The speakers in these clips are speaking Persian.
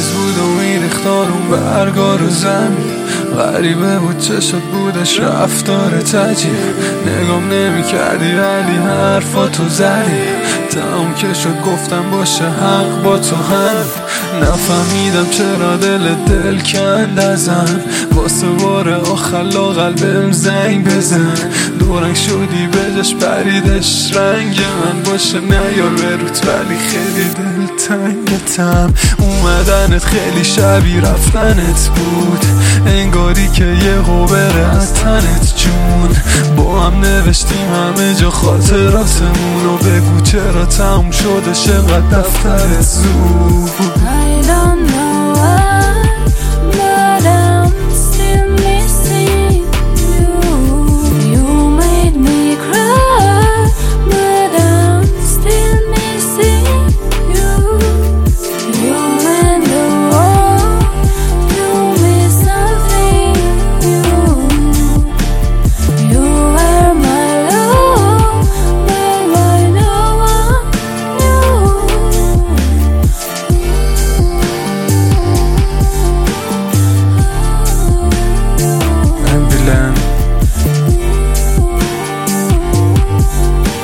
روز بود و میریخت اون برگار و زمین. غریبه بود چشت بودش رفتار تجیب. نگام نمی کردی ولی حرفاتو زدی. تمام که شد گفتم باشه حق با تو هم. نفهمیدم چرا دل کند ازم. واسه بار آخر لااقل بهم زنگ بزن. دورنگ شدی بجاش پریدش رنگ من. باشه نیار بروت ولی خیلی دلتنگتم. اومدنت خیلی شبیه رفتنت بود. انگاری که یه قبره از تنت جون. با هم نوشتیم همه جا خاطراتمون. و بگو چرا تموم شده چقدر دفترت زود. I don't know why, but I'm still missing you. You made me cry, but I'm still missing you. You went the wall, you missed something new. You were my love, but why no one knew.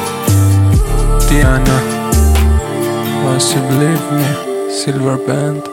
Diana, once you believe me, Silver Band.